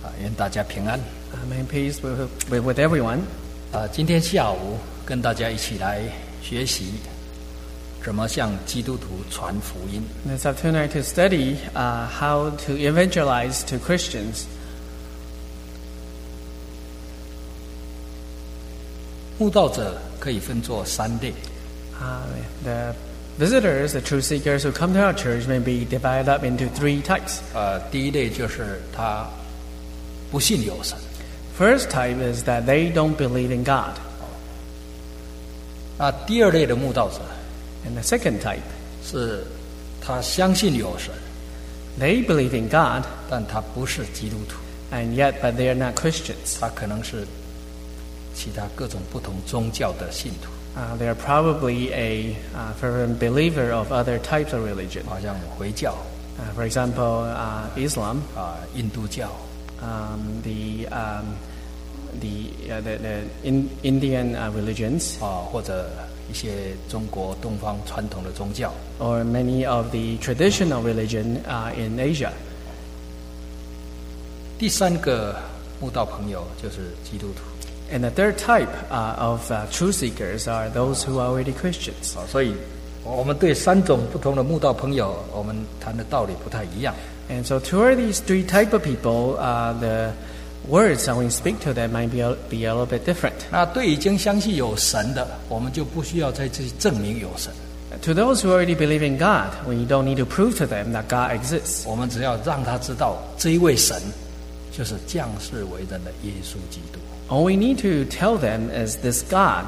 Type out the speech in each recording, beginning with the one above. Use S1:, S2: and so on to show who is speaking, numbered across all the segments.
S1: 愿大家平安。
S2: May peace be with everyone.
S1: 今天下午跟大家一起来学习怎么向基督徒传福音。
S2: This afternoon to study how to evangelize to Christians.
S1: 慕道者可以分作三类。
S2: The visitors, the truth seekers who come to our church may be divided up into three types.
S1: 第一类就是他不信有神。
S2: First type is that they don't believe in God.
S1: 那第二类的慕道者
S2: And the second type,
S1: 是他相信有神，
S2: they believe in God,
S1: 但他不是基督徒，
S2: and yet but they are not Christians.
S1: 他可能是其他各种不同宗教的信徒，
S2: They are probably a fervent believer of other types of religion.
S1: 好像回教
S2: For example, Islam,
S1: 印度教
S2: the Indian religions,
S1: 或者一些中国东方传统的宗教。
S2: or many of the traditional religion in Asia.
S1: 第三个慕道朋友就是基督徒。
S2: And the third type of truth seekers are those who are already Christians.
S1: 所以我们对三种不同的慕道朋友，我们谈的道理不太一样。
S2: And so toward these three type of people, the words that we speak to them might be a little bit different.
S1: 那对已经相信有神的，我们就不需要再去证明有神，
S2: To those who already believe in God, we don't need to prove to them that God exists.
S1: 我们只要让他知道这一位神就是降世为人的耶稣基督。
S2: All we need to tell them is this God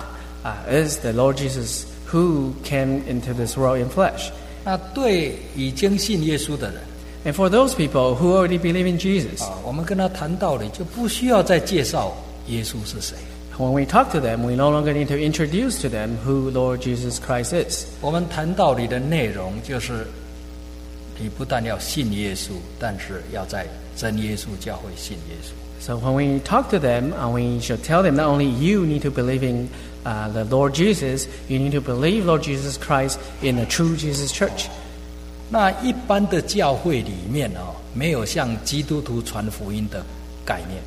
S2: is the Lord Jesus who came into this world in flesh.
S1: 那对已经信耶稣的人
S2: And for those people who already believe in Jesus,
S1: 我们跟他谈道理，就不需要再介绍耶稣是谁。
S2: when we talk to them, we no longer need to introduce to them who Lord Jesus Christ is.
S1: 我们谈道理的内容就是，你不但要信耶稣，但是要在真耶稣教会信耶稣。
S2: So when we talk to them, we should tell them not only you need to believe in the Lord Jesus, you need to believe Lord Jesus Christ in the true Jesus Church.
S1: 那一般的教会里面没有向基督徒传福音的概念。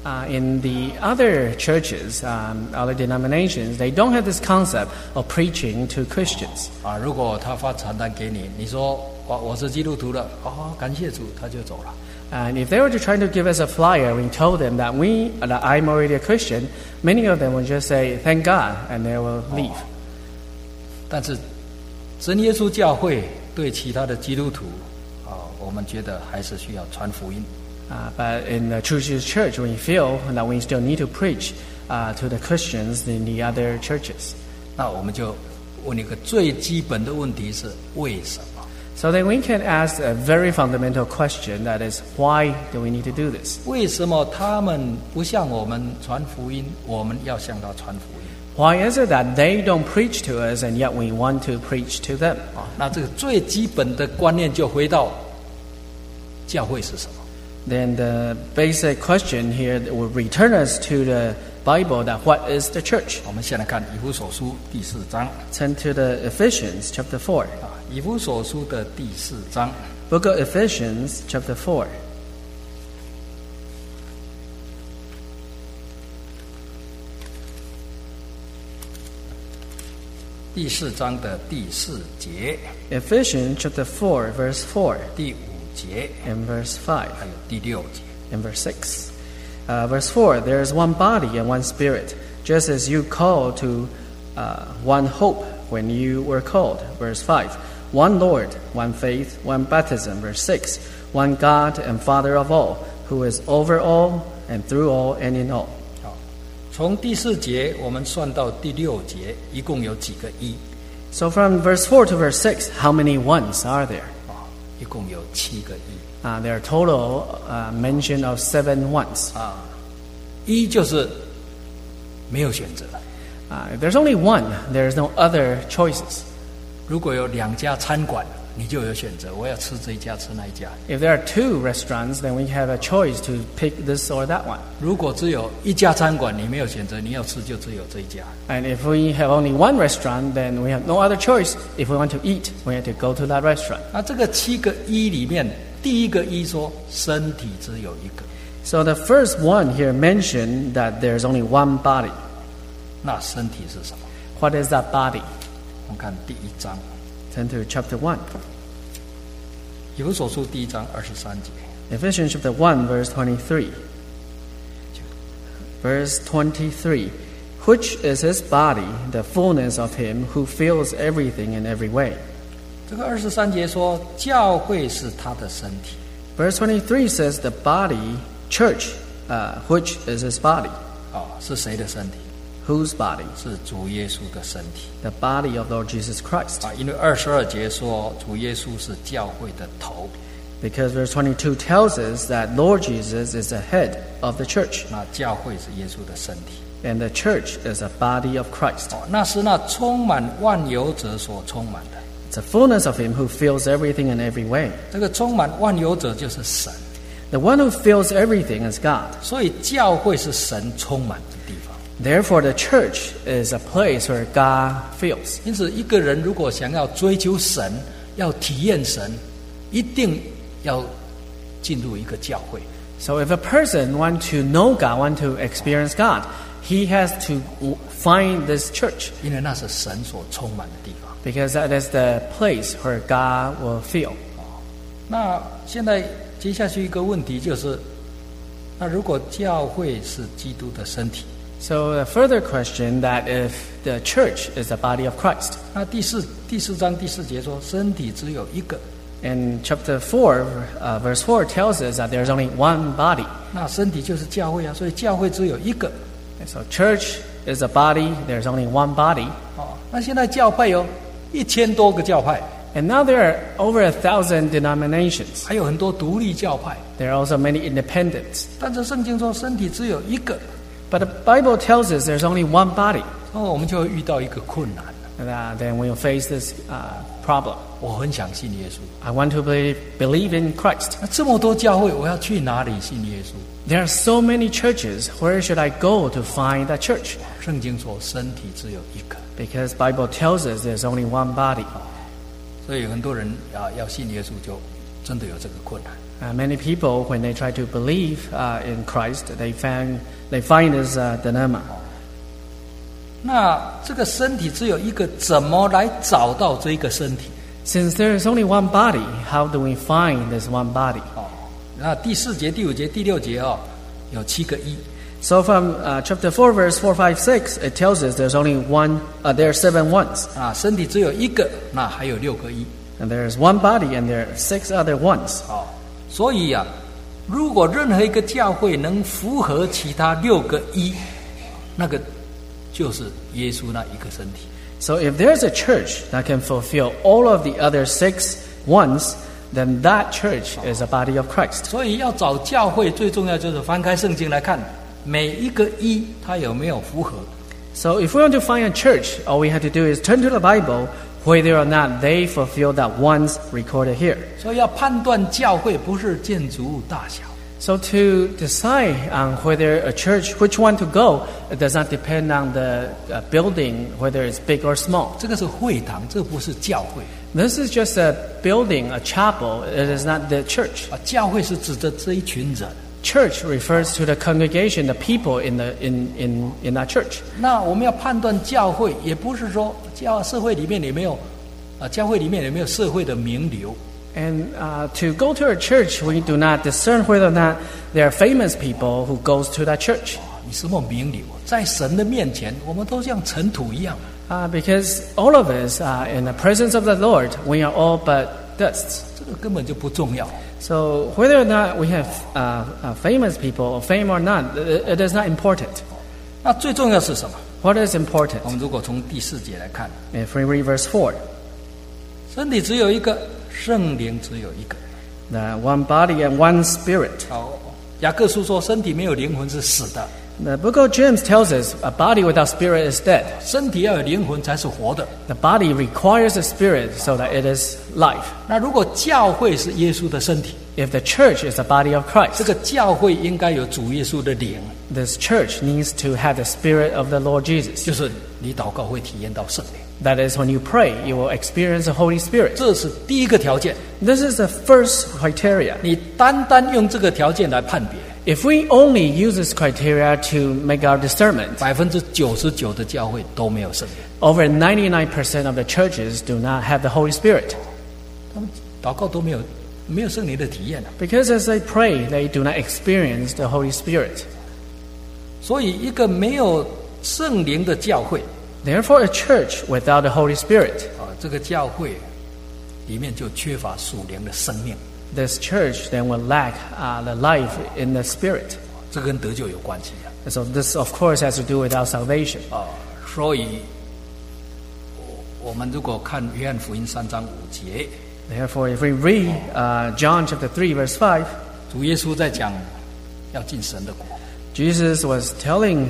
S2: In the other churches, other denominations, they don't have this concept of preaching to Christians.
S1: 如果他发传单给你，你说我是基督徒了，感谢主，他就走了。
S2: And if they were to try to give us a flyer, we told them that I'm already a Christian, many of them would just say, thank God, and they will leave.
S1: 但是真耶稣教会对其他的基督徒我们觉得还是需要传福音。
S2: But in the True Jesus Church, we feel that we still need to preach to the Christians in the other churches.
S1: 那我们就问一个最基本的问题是为什么？
S2: So then we can ask a very fundamental question, that is, why do we need to do this?
S1: 为什么他们不向我们传福音，我们要向他传福音？
S2: Why is it that they don't preach to us and yet we want to preach to them?
S1: 那这个最基本的观念就回到教会是什么？
S2: Then the basic question here will return us to the Bible, that what is the church?
S1: 我们先来看以弗所书第4章。
S2: Turn to the Ephesians chapter 4.
S1: 以弗所书的第4章。
S2: Book of Ephesians chapter 4.
S1: 第4章的第4节，
S2: Ephesians chapter 4, verse 4,
S1: 第5节，
S2: and verse 5,
S1: 还有第6节。
S2: and verse 6. Verse 4, there is one body and one spirit, just as you called to one hope when you were called. Verse 5, one Lord, one faith, one baptism. Verse 6, one God and Father of all, who is over all and through all and in all.
S1: 从第4节我们算到第6节，一共有几个一？
S2: So from verse 4 to verse 6, how many ones are there?
S1: 一共有7个一。
S2: There are total mention of 7 ones.
S1: 一就是没有选择。
S2: If there's only one, there is no other choices.
S1: 如果有2家餐馆，你就有选择，我要吃这一家，吃那一家。
S2: If there are 2 restaurants, then we have a choice to pick this or that one.
S1: 如果只有1家餐馆，你没有选择，你要吃就只有这一家。
S2: And if we have only one restaurant, then we have no other choice. If we want to eat, we have to go to that restaurant.
S1: 那这个7个一里面，第一个一说身体只有一个。
S2: So the first one here mentioned that there's only one body.
S1: 那身体是什么？
S2: What is that body?
S1: 我们看第一章，
S2: Turn to chapter 1.
S1: 以弗所书第一章23节。
S2: Ephesians chapter 1, verse 23. Verse 23. Which is his body, the fullness of him who fills everything in every way.
S1: 这个23节说，教会是他的身体。
S2: Verse 23 says the body, church, which is his body.
S1: 是谁的身体？
S2: Whose body?
S1: 是主耶稣的身体。
S2: The body of Lord Jesus Christ.
S1: 因为22节说，主耶稣是教会的头。
S2: Because verse 22 tells us that Lord Jesus is the head of the church.
S1: 那教会是耶稣的身体。
S2: And the church is a body of Christ.
S1: 那是那充满万有者所充满的。
S2: It's the fullness of him who fills everything in every way.
S1: 这个充满万有者就是神。
S2: The one who fills everything is God.
S1: 所以教会是神充满的地方。
S2: Therefore, the church is a place where God fills.
S1: 因此，一个人如果想要追求神，要体验神，一定要进入一个教会。
S2: So if a person wants to know God, want to experience God, he has to find this church.
S1: 因为那是神所充满的地方。
S2: Because that is the place where God will fill.
S1: 那现在接下去一个问题就是，那如果教会是基督的身体，
S2: So a further question that if the church is the body of Christ.
S1: 那第四章第4节说，身体只有一个，
S2: And chapter 4, verse 4 tells us that there's only one body.
S1: 那身体就是教会啊，所以教会只有一个。
S2: And so church is a body, there's only one body.
S1: 那现在教派有1000多个教派，
S2: And now there are over 1,000 denominations.
S1: 还有很多独立教派，
S2: There are also many independents.
S1: 但是圣经说身体只有一个，
S2: But the Bible tells us there's only one body.
S1: 我们就会遇到一个困难。
S2: And then we'll face this problem.
S1: 我很想信耶稣，
S2: I want to believe in Christ.
S1: 那这么多教会，我要去哪里信耶稣？
S2: There are so many churches. Where should I go to find that church?
S1: 圣经说身体只有一个，
S2: Because Bible tells us there's only one body.
S1: 所以很多人要信耶稣，就真的有这个困难。
S2: Many people, when they try to believe in Christ, they find this dilemma.
S1: 那这个身体只有一个，怎么来找到这一个身体？
S2: Since there is only one body, how do we find this one body?
S1: 那第4节、第5节、第6节有7个一。
S2: So from chapter 4, verse 4, 5, 6, it tells us there's only one. There are 7 ones,
S1: 身体只有一个，那还有6个一。
S2: and there is one body, and there are 6 other ones.
S1: 所以如果任何一个教会能符合其他6个一，那个就是耶稣那一个身体。
S2: So if there's a church that can fulfill all of the other 6 ones, then that church is a body of Christ.
S1: 所以要找教会，最重要就是翻开圣经来看，每一个一它有没有符合。
S2: So if we want to find a church, all we have to do is turn to the Bible, whether or not they fulfill that ones recorded here.
S1: 所以要判断教会不是建筑物大小，
S2: So to decide on whether a church, which one to go, it does not depend on the building, whether it's big or small.
S1: 这个是会堂，这不是教会。
S2: This is just a building, a chapel. It is not the church.
S1: 教会是指着这一群人。
S2: Church refers to the congregation, the people in that church.
S1: 那我们要判断教会，也不是说社会里面有没有，教会里面有没有社会的名流。
S2: And to go to a church, we do not discern whether or not there are famous people who goes to that church.
S1: 你什么名流？在神的面前，我们都像尘土一样。
S2: Because all of us, in the presence of the Lord, we are all but dust.
S1: 这个根本就不重要。
S2: So whether or not we have famous people or fame or not, it is not important.
S1: 那最重要是什么？
S2: What is important?
S1: 我们如果从第4节来看，
S2: If we read verse 4,
S1: 身体只有一个，圣灵只有一个。
S2: the one body and one spirit.
S1: 雅各书说，身体没有灵魂是死的，
S2: The book of James tells us a body without spirit is dead.
S1: 身体要有灵魂才是活的。
S2: The body requires a spirit so that it is life.
S1: 那如果教会是耶稣的身体，
S2: If the church is the body of
S1: 这
S2: Christ,
S1: 个教会应该有主耶稣的灵，
S2: this church needs to have the spirit of the Lord Jesus.
S1: 就是你祷告会体验到圣灵，
S2: That is, when you pray, you will experience the Holy Spirit.
S1: 这是第一个条件。
S2: This is the first criteria.
S1: 你单单用这个条件来判别，
S2: If we only use this criteria to make our discernment,
S1: 99%的教会都没有圣灵，
S2: over 99% of the churches do not have the Holy Spirit.
S1: 他们祷告都没有圣灵的体验啊。
S2: Because as they pray, they do not experience the Holy Spirit.
S1: 所以一个没有圣灵的教会
S2: Therefore, a church without the Holy Spirit,
S1: 啊，这个教会里面就缺乏属灵的生命，
S2: this church then will lack the life in the Spirit.
S1: 这跟得救有关系啊。
S2: And so this, of course, has to do with our salvation.
S1: 所以我们如果看约翰福音3章5节，
S2: Therefore, if we read John chapter 3, verse 5,
S1: 主耶稣在讲要进神的国。
S2: Jesus was telling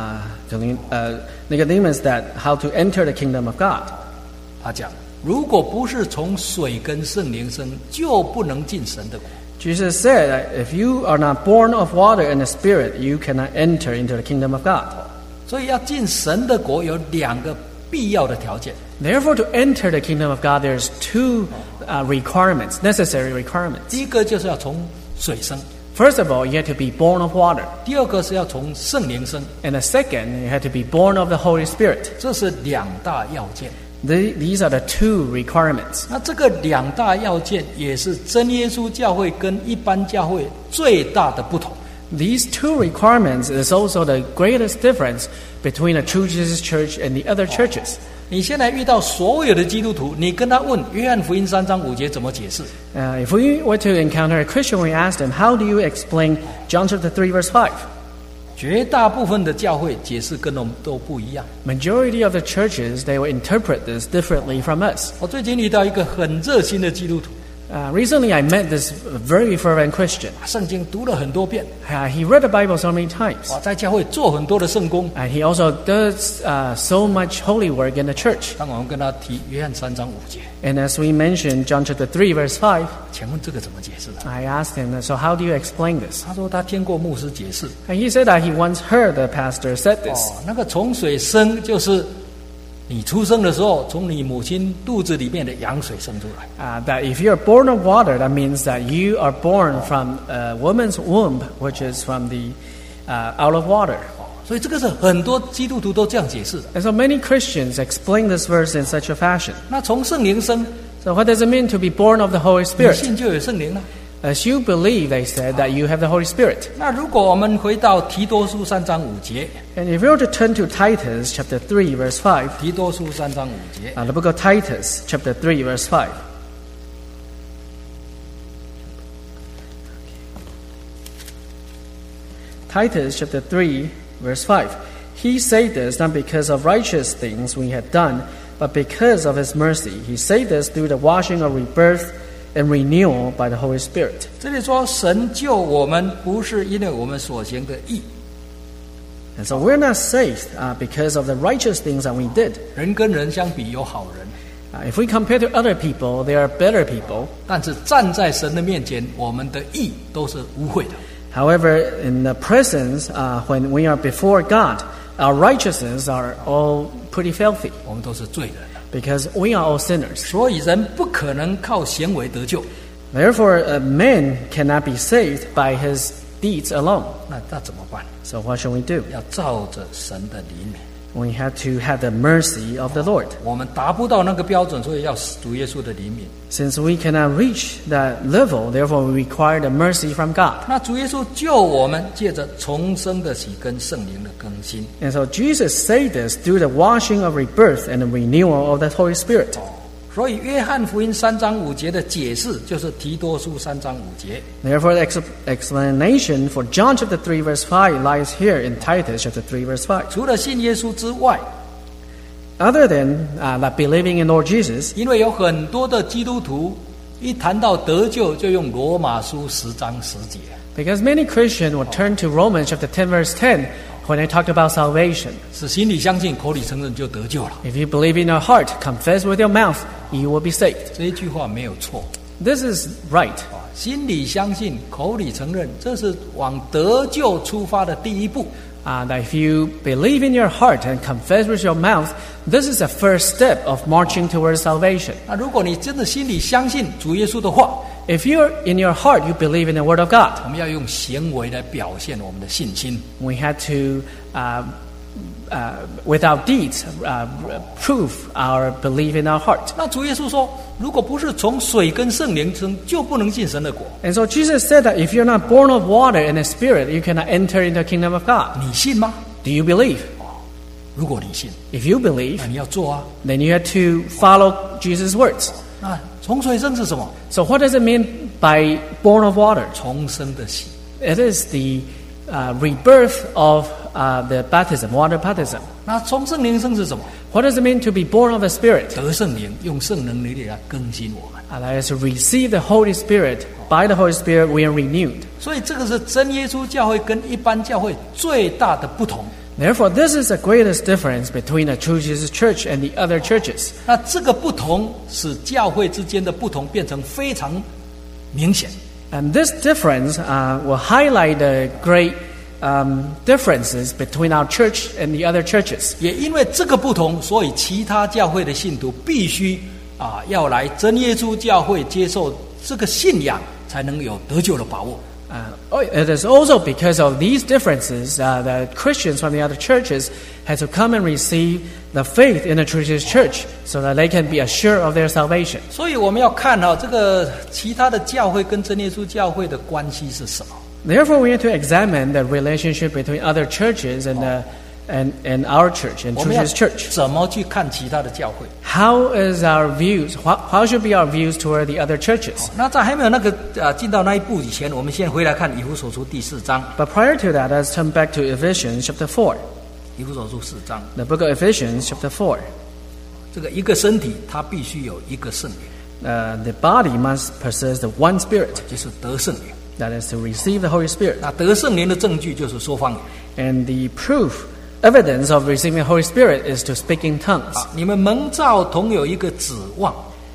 S2: Nicodemus that how to enter the kingdom of God.
S1: 他讲，如果不是从水跟圣灵生，就不能进神的国。
S2: Jesus said that if you are not born of water and the Spirit, you cannot enter into the kingdom of God.
S1: 所以要进神的国有2个必要的条件。
S2: Therefore, to enter the kingdom of God, there's two requirements, necessary requirements.
S1: 第一个就是要从水生，
S2: First of all, you have to be born of water.
S1: 第二个是要从圣灵生，
S2: And the second, you have to be born of the Holy Spirit.
S1: 这是2大要件。
S2: These are the two requirements.
S1: 那这个2大要件也是真耶稣教会跟一般教会最大的不同。
S2: These two requirements is also the greatest difference between a true Jesus church and the other churches.
S1: 你现在遇到所有的基督徒，你跟他问约翰福音3章5节怎么解释？
S2: If we were to encounter a Christian, we asked them, how do you explain John chapter 3, verse 5?
S1: 绝大部分的教会解释跟我们都不一样。
S2: Majority of the churches, they will interpret this differently from us.
S1: 我最近遇到一个很热心的基督徒，
S2: Recently, I met this very fervent Christian.
S1: 圣经读了很多遍，
S2: He read the Bible so many times.
S1: 在教会做很多的圣工。
S2: And he also does so much holy work in the church.
S1: 当我们跟他提约翰3章5节，
S2: And as we mentioned, John chapter 3, verse 5,
S1: 请问这个怎么解释的？
S2: I asked him, so how do you explain this?
S1: 他说他听过牧师解释，
S2: And he said that he once heard the pastor said this.
S1: 那个从水生就是你出生的时候，从你母亲肚子里面的羊水生出来。
S2: That if you're born of water, that means that you are born from a woman's womb, which is from the out of water.
S1: 所以这个是很多基督徒都这样解释的。
S2: And so many Christians explain this verse in such a fashion.
S1: 那从圣灵生，
S2: So what does it mean to be born of the Holy
S1: 你
S2: Spirit?
S1: 信就有圣灵了。
S2: As you believe, they said, that you have the Holy Spirit.
S1: 那如果我们回到提多书3章5节，
S2: And if we were to turn to Titus chapter 3, verse 5,
S1: 提多书3章5节，
S2: the book of Titus chapter 3, verse 5. Titus chapter 3, verse 5. He saved us not because of righteous things we had done, but because of his mercy. He saved us through the washing of rebirth and renewal by the Holy Spirit.
S1: 这里说神救我们，不是因为我们所行的义，
S2: And so we're not saved because of the righteous things that we did.
S1: 人跟人相比有好人，
S2: If we compare to other people, they are better people.
S1: 但是站在神的面前，我们的义都是污秽的。
S2: However, in the presence, when we are before God, our righteousness are all pretty filthy
S1: 我们都是罪人，
S2: because we are all sinners.
S1: 所以人不可能靠行为得救。
S2: Therefore, man cannot be saved by his deeds alone.
S1: 那怎么办？
S2: So what should we do?
S1: 要照着神的怜悯。
S2: We have to have the mercy of the Lord.
S1: 我们达不到那个标准，所以要主耶稣的怜悯。
S2: Since we cannot reach that level, therefore we require the mercy from God.
S1: 那主耶稣救我们，借着重生的洗跟圣灵的更新。
S2: And so Jesus saved us through the washing of rebirth and the renewal of the Holy Spirit.
S1: 所以约翰福音3章5节的解释就是提多书3章5节。
S2: Therefore, the explanation for John chapter 3, verse 5 lies here in Titus chapter 3, verse 5.
S1: 除了信耶稣之外，
S2: Other than that believing in Lord Jesus,
S1: 因为有很多的基督徒一谈到得救，就用罗马书10章10节。
S2: because many Christians will turn to Romans chapter 10, verse 10 when they talk about salvation.
S1: 是心里相信，口里承认就得救了。
S2: If you believe in your heart, confess with your mouth, you will be saved.
S1: 这一句话没有错。
S2: This is right.
S1: 心里相信，口里承认，这是往得救出发的第一步。
S2: That if you believe in your heart and confess with your mouth, this is the first step of marching towards salvation.
S1: 那如果你真的心里相信主耶稣的话，
S2: If you're in your heart, you believe in the Word of God.
S1: 我们要用行为来表现我们的信心。
S2: We had to, with our deeds, prove our belief in our heart.
S1: 那主耶稣说，如果不是从水跟圣灵生，就不能进神的国。
S2: And so Jesus said that if you're not born of water and the Spirit, you cannot enter into the kingdom of God.
S1: 你信吗？
S2: Do you believe?
S1: 如果你信，
S2: If you believe,
S1: 那你要做啊。
S2: then you have to follow Jesus' words.
S1: 那从水生是什么？
S2: So what does it mean by born of water?
S1: 重生的喜。
S2: It is the rebirth of the baptism, water baptism.
S1: 那从圣灵生是什么？
S2: What does it mean to be born of the Spirit?
S1: 得圣灵，用圣灵的力来更新我们。
S2: That is to receive the Holy Spirit. By the Holy Spirit, we are renewed.
S1: 所以这个是真耶稣教会跟一般教会最大的不同。
S2: Therefore, this is the greatest difference between the true Jesus Church and the other churches.
S1: 那这个不同使教会之间的不同变成非常明显。
S2: And this difference will highlight the great differences between our church and the other churches.
S1: 也因为这个不同，所以其他教会的信徒必须要来真耶稣教会接受这个信仰，才能有得救的把握。
S2: It is also because of these differences that Christians from the other churches had to come and receive the faith in the true Jesus Church so that they can be assured of their salvation.
S1: 所以我们要看这个其他的教会跟真耶稣教会的关系是什么。
S2: Therefore, we need to examine the relationship between other churches and our church, and
S1: 我
S2: true
S1: 们要
S2: Jesus Church.
S1: 怎么去看其他的教会？
S2: How is our views? How should be our views toward the other churches?
S1: 那在还没有那个进到那一步以前，我们先回来看以弗所书第4章。
S2: But prior to that, let's turn back to Ephesians chapter 4.
S1: 以弗所书4章，
S2: The book of Ephesians chapter 4.
S1: 这个一个身体，它必须有一个圣灵，
S2: The body must possess the one Spirit.
S1: 就是得圣灵。
S2: That is to receive the Holy Spirit.
S1: 那得圣灵的证据就是说方言。
S2: And the evidence of receiving the Holy Spirit is to speak in tongues.
S1: 你们蒙召同有一个指望，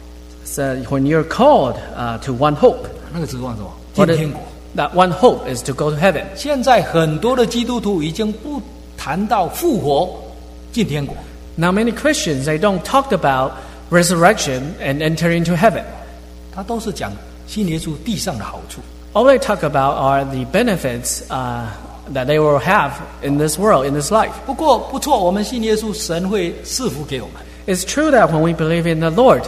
S2: So when you're called to one hope,
S1: 那个指望是什么？进
S2: what is,
S1: 天国。
S2: that one hope is to go to heaven.
S1: 现在很多的基督徒已经不谈到复活进天国，
S2: Now many Christians, they don't talk about resurrection and enter into heaven.
S1: 他都是讲信耶稣地上的好处。
S2: All they talk about are the benefits that they will have in this world, in this life.
S1: 不过不错，我们信耶稣，神会赐福给我们，
S2: It's true that when we believe in the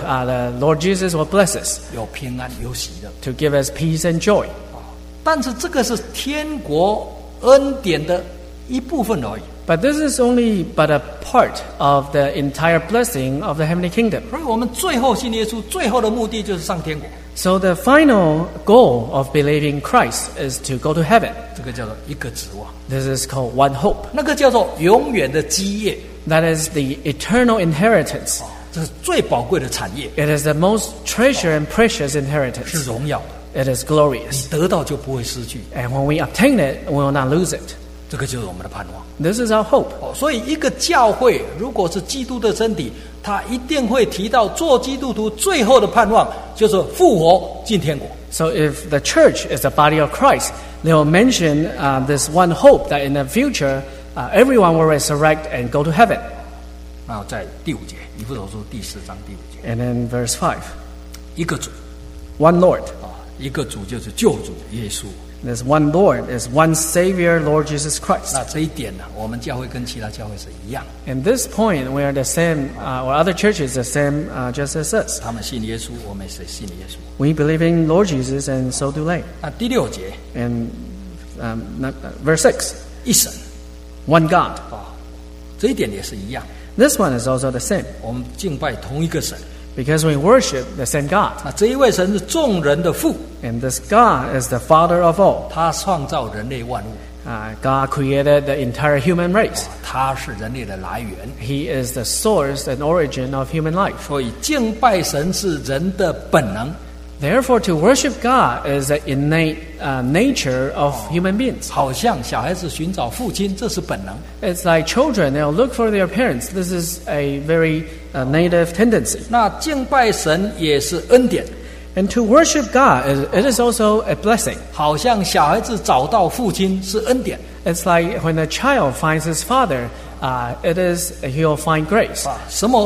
S2: Lord Jesus will bless us
S1: 有平安有喜乐。
S2: to give us peace and joy.
S1: 但是这个是天国恩典的一部分而已。
S2: But this is only but a part of the entire blessing of the heavenly kingdom.
S1: 所以我们最后信耶稣，最后的目的就是上天国。
S2: So the final goal of believing Christ is to go to heaven.
S1: 这个叫做一个指望，
S2: This is called one hope.
S1: 那个叫做永远的基业，
S2: That is the eternal inheritance.
S1: 这是最宝贵的产业，
S2: It is the most treasured and precious
S1: 是
S2: inheritance.
S1: 荣耀的。
S2: It is glorious.
S1: 你得到就不会失去，
S2: And when we obtain it, we will not lose it.
S1: 这个就是我们的盼望。
S2: This is our hope.
S1: 所以一个教会如果是基督的身体，他一定会提到做基督徒最后的盼望就是复活进天国。
S2: So if the church is the body of Christ, they will mention this one hope that in the future, everyone will resurrect and go to heaven.
S1: 那在第5节，以弗所书第4章第5节，
S2: And then verse 5,
S1: 一个主
S2: one Lord.
S1: 一个主就是救主耶稣。
S2: This one Lord is one Savior, Lord Jesus Christ.
S1: 那这一点呢，我们教会跟其他教会是一样，
S2: In this point, we are the same, or other churches the same just as us.
S1: 他们信耶稣，我们也信耶稣。
S2: We believe in Lord Jesus, and so do they.
S1: 那第6节，
S2: And verse 6,
S1: 一神
S2: one God.
S1: 这一点也是一样，
S2: This one is also the same,
S1: 我们敬拜同一个神。
S2: because we worship the same God.
S1: 那这一位神是众人的父，
S2: And this God is the Father of all.
S1: 他创造人类万物，
S2: God created the entire human race.
S1: 他是人类的来源。
S2: He is the source and origin of human life.
S1: 所以敬拜神是人的本能。
S2: Therefore, to worship God is the innate nature of human beings.
S1: 好像小孩子寻找父亲，这是本能。
S2: It's like children, they'll look for their parents. This is a very native tendency.
S1: 那敬拜神也是恩典，
S2: And to worship God, it is also a blessing.
S1: 好像小孩子找到父亲是恩典。
S2: It's like when a child finds his father, he'll find grace.
S1: 什么恩典？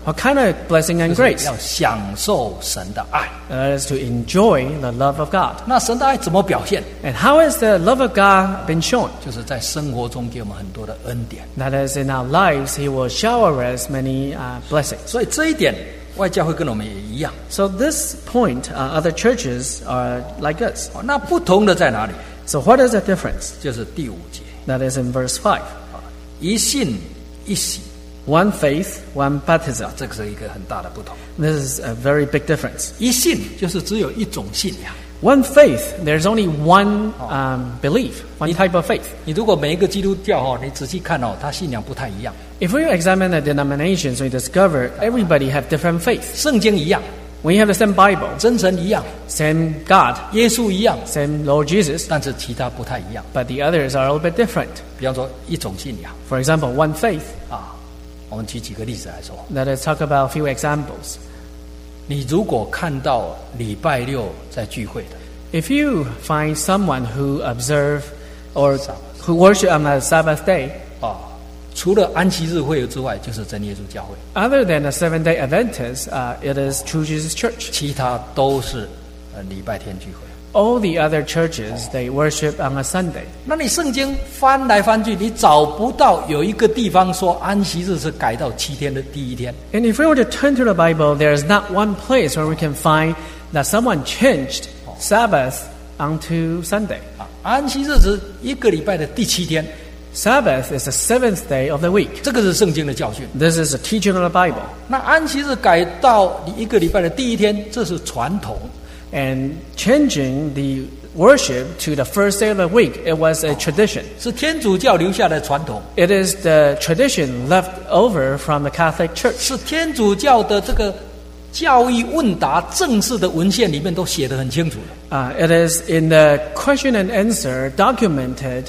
S2: What kind of blessing and
S1: 就是
S2: grace?
S1: 要享受神的爱。
S2: That is to enjoy the love of God.
S1: 那神的爱怎么表现？
S2: And how has the love of God been shown?
S1: 就是在生活中给我们很多的恩典。
S2: That is, in our lives, He will shower us many blessings.
S1: 所以这一点，外教会跟我们也一样。
S2: So this point, other churches are like us.
S1: 那不同的在哪里？
S2: So what is the difference?
S1: 就是第5节，
S2: That is in verse 5.
S1: 一信一洗，
S2: One faith, one baptism.
S1: 这个是一个很大的不同。
S2: This is a very big difference.
S1: 一信就是只有一种信仰。
S2: One faith, there's only one belief, one type of faith.
S1: 你如果每一个基督教你仔细看他信仰不太一样，
S2: If we examine the denominations, we discover everybody have different faith.
S1: 圣经一样，
S2: We have the same Bible,
S1: 真神一样，
S2: same God,
S1: 耶稣一样，
S2: same Lord Jesus,
S1: 但是其他不太一样。
S2: but the others are a little bit different.
S1: 比方说一种信仰
S2: For example, one faith.
S1: 我们举几个例子来说。
S2: Let us talk about a few examples.
S1: 你如果看到礼拜六在聚会的，
S2: If you find someone who observe or who worship on a Sabbath day,
S1: 除了安息日会友之外，就是真耶稣教会，
S2: other than the Seventh-day Adventists, it is True Jesus Church.
S1: 其他都是礼拜天聚会。
S2: All the other churches, they worship on a Sunday.
S1: 那你圣经翻来翻去，你找不到有一个地方说安息日是改到7天的第一天。
S2: And if we were to turn to the Bible, there is not one place where we can find that someone changed Sabbath onto Sunday.
S1: 安息日是一个礼拜的第7天，
S2: Sabbath is the 7th day of the week.
S1: 这个是圣经的教训。
S2: This is a teaching of the Bible.
S1: 那安息日改到一个礼拜的第一天，这是传统。
S2: And changing the worship to the first day of the week, it was a tradition.
S1: 是天主教留下的传统，
S2: It is the tradition left over from the Catholic Church.
S1: 是天主教的这个教义问答正式的文献里面都写得很清楚的。
S2: It is in the question and answer documented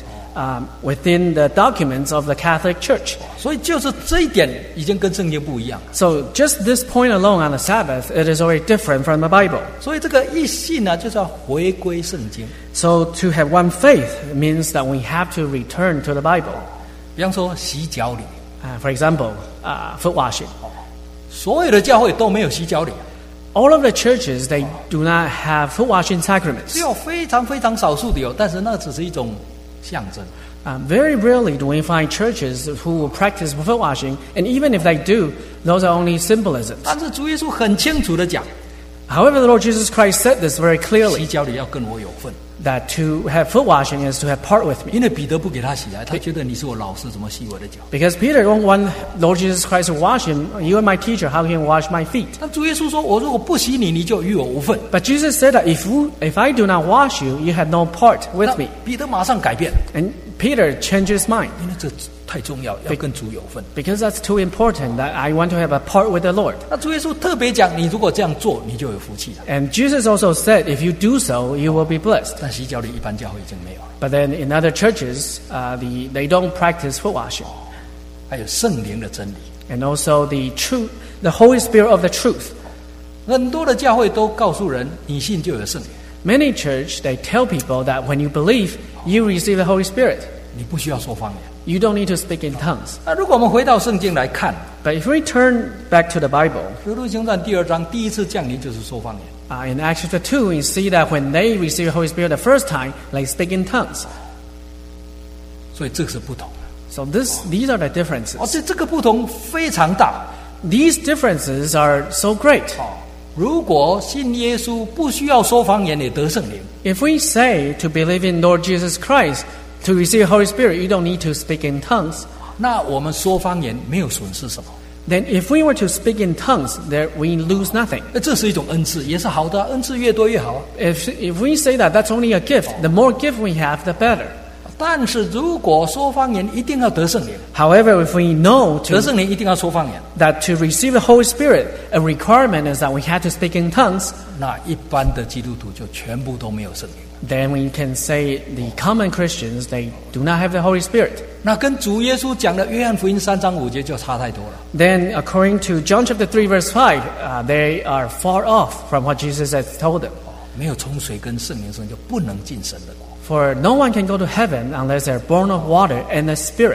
S2: within the documents of the Catholic Church.
S1: 所以就是这一点已经跟圣经不一样。
S2: So just this point alone on the Sabbath, it is already different from the Bible.
S1: 所以这个一信呢，就是要回归圣经。
S2: So to have one faith means that we have to return to the Bible.
S1: 比方说洗脚礼，
S2: For example, foot washing.
S1: 所有的教会都没有洗脚礼，
S2: All of the churches, they do not have foot washing
S1: 只
S2: sacraments.
S1: 有非常非常少数的有，但是那只是一种象征。
S2: Very rarely do we find churches who will practice foot washing, and even if they do, those are only symbolisms.
S1: 但是主耶稣很清楚的讲，
S2: However, the Lord Jesus Christ said this very
S1: 洗
S2: clearly,
S1: 脚礼要跟我有份，
S2: that to have foot washing is to have part with me.
S1: 因为彼得不给他洗来，他觉得你是我老师，怎么洗我的脚？
S2: Because Peter don't want Lord Jesus Christ to wash him. You are my teacher, how can you wash my feet?
S1: 但主耶稣说：“我如果不洗你，你就与我无份。
S2: But Jesus said that if I do not wash you, you have no part ” with
S1: 那
S2: me.
S1: 彼得马上改变，
S2: And Peter changed his mind
S1: 因为这太重要，要跟主有份。
S2: because that's too important that I want to have a part with the Lord.
S1: 那主耶稣特别讲，你如果这样做，你就有福气了。
S2: And Jesus also said, if you do so, you will be blessed.
S1: 但洗脚礼一般教会已经没有了。
S2: But then in other churches, they don't practice foot washing.
S1: 还有圣灵的真理，
S2: And also the Holy Spirit of the truth.
S1: 很多的教会都告诉人，你信就有圣灵，
S2: Many church, they tell people that when you believe, you receive the Holy Spirit.
S1: 你不需要说方言。
S2: You don't need to speak in tongues.
S1: 那如果我们回到圣经来看，
S2: But if we turn back to the Bible,
S1: 《使徒行传》第2章第一次降临就是说方言。
S2: in Acts chapter 2, we see that when they receive the Holy Spirit the first time, they speak in tongues.
S1: 所以这个是不同的。
S2: So these are the differences.
S1: 这个不同非常大。
S2: These differences are so great.
S1: 如果信耶稣不需要说方言也得圣灵，
S2: If we say to believe in Lord Jesus Christ, to receive the Holy Spirit, you don't need to speak in tongues.
S1: 那我们说方言没有损失什么？
S2: Then if we were to speak in tongues, there we lose nothing.
S1: 这是一种恩赐，也是好的，恩赐越多越好。
S2: If we say that that's only a gift, the more gift we have, the better.
S1: 但是如果说方言一定要得圣灵，
S2: However, if we know
S1: 得圣灵一定要说方言，
S2: that to receive the Holy Spirit, a requirement is that we have to speak in tongues,
S1: 那一般的基督徒就全部都没有圣灵。
S2: then we can say the common Christians, they do not have the Holy Spirit.
S1: 那跟主耶稣讲的约翰福音3章5节就差太多了。
S2: Then, according to John chapter 3, verse 5, they are far off from what Jesus has told them.
S1: 没有从水跟圣灵生，就不能进神的国。
S2: For no one can go to heaven unless they're born of water and the Spirit.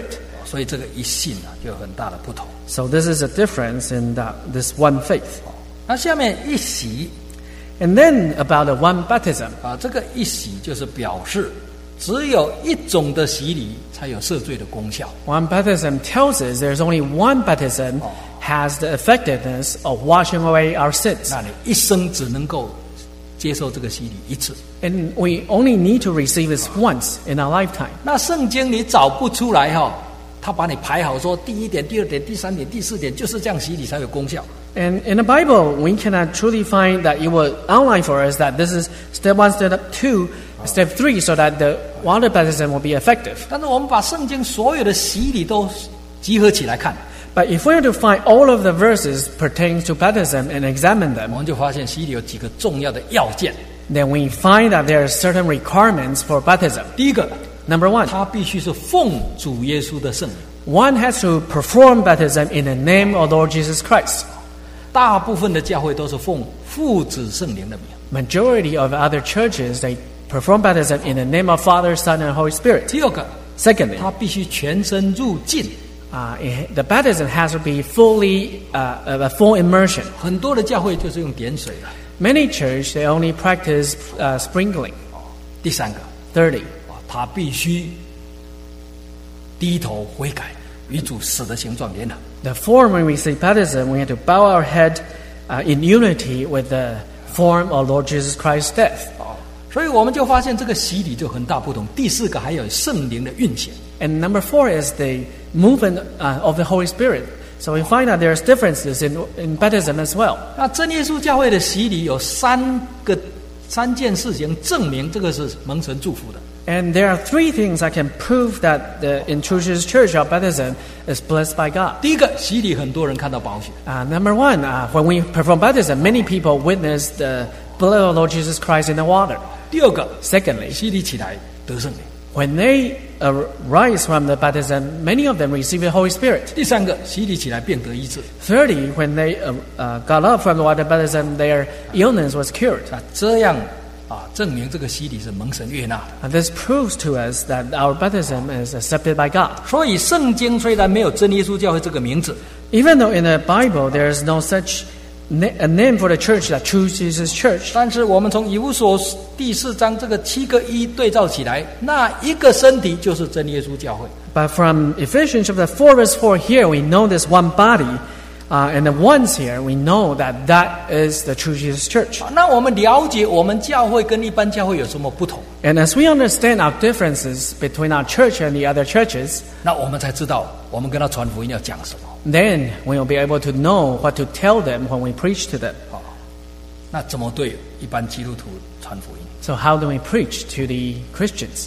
S1: 所以这个一信就有很大的不同。
S2: So this is a difference in this one faith.
S1: 那下面一洗
S2: And then about the one baptism.
S1: 这个一洗就是表示只有一种的洗礼才有赦罪的功效。
S2: One baptism tells us there's only one baptism has the effectiveness of washing away our sins.
S1: 那你一生只能够接受这个洗礼一次。
S2: And we only need to receive this once in our lifetime.
S1: 那圣经你找不出来他把你排好说第一点、第二点、第三点、第四点，就是这样洗礼才有功效。
S2: And in the Bible, we cannot truly find that it will outline for us that this is step 1, step 2, step 3, so that the water baptism will be effective.
S1: 但是我们把圣经所有的洗礼都集合起来看，
S2: But if we were to find all of the verses pertaining to baptism and examine
S1: 我
S2: them,
S1: 们就发现洗礼有几个重要的要件。
S2: then we find that there are certain requirements for baptism.
S1: 第一个，
S2: Number 1,
S1: 它必须是奉主耶稣的圣名。
S2: one has to perform baptism in the name of Lord Jesus Christ.
S1: 大部分的教会都是奉父子圣灵的名。
S2: Majority of other churches, they perform baptism in the name of Father, Son, and Holy Spirit.
S1: 第二个，
S2: Secondly,
S1: 它必须全身入浸。
S2: the baptism has to be fully, a full immersion.
S1: 很多的教会就是用点水了。
S2: Many churches, they only practice sprinkling.
S1: 第三个，
S2: Thirdly,
S1: 他必须低头悔改，与主死的形状联合。
S2: the form when we say baptism, we have to bow our head in unity with the form of Lord Jesus Christ's death.
S1: 所以我们就发现这个洗礼就很大不同。第四个还有圣灵的运行。
S2: And number 4 is the movement of the Holy Spirit. So we find out there's differences in baptism as well.
S1: 那真耶稣教会的洗礼有三件事情证明这个是蒙神祝福的。
S2: And there are 3 things that can prove that in True Jesus Church, our baptism is blessed by God.
S1: 第一个，洗礼很多人看到宝血。
S2: Number 1, when we perform baptism, many people witness the blood of Lord Jesus Christ in the water.
S1: 第二个，
S2: Secondly,
S1: 洗礼起来得圣灵。
S2: when they rise from the baptism, many of them receive the Holy Spirit.
S1: 第三个，洗礼起来便得医治。
S2: Thirdly, when they got up from the water baptism, their illness was cured.
S1: 那这样证明这个洗礼是蒙神悦纳的。
S2: And this proves to us that our baptism is accepted by God.
S1: 所以圣经虽然没有真耶稣教会这个名字，
S2: Even though in the Bible there is no such a name for the church that True Jesus Church,
S1: 但是我们从以弗所第4章这个7个一对照起来，那一个身体就是真耶稣教会。
S2: but from Ephesians chapter 4 verse 4 here, we know this one body, and the ones here, we know that is the True Jesus Church.
S1: 那我们了解我们教会跟一般教会有什么不同，
S2: And as we understand our differences between our church and the other churches,
S1: 那我们才知道我们跟他传福音要讲什么。
S2: then we will be able to know what to tell them when we preach to them.
S1: 那怎么对一般基督徒传福音？
S2: So how do we preach to the Christians?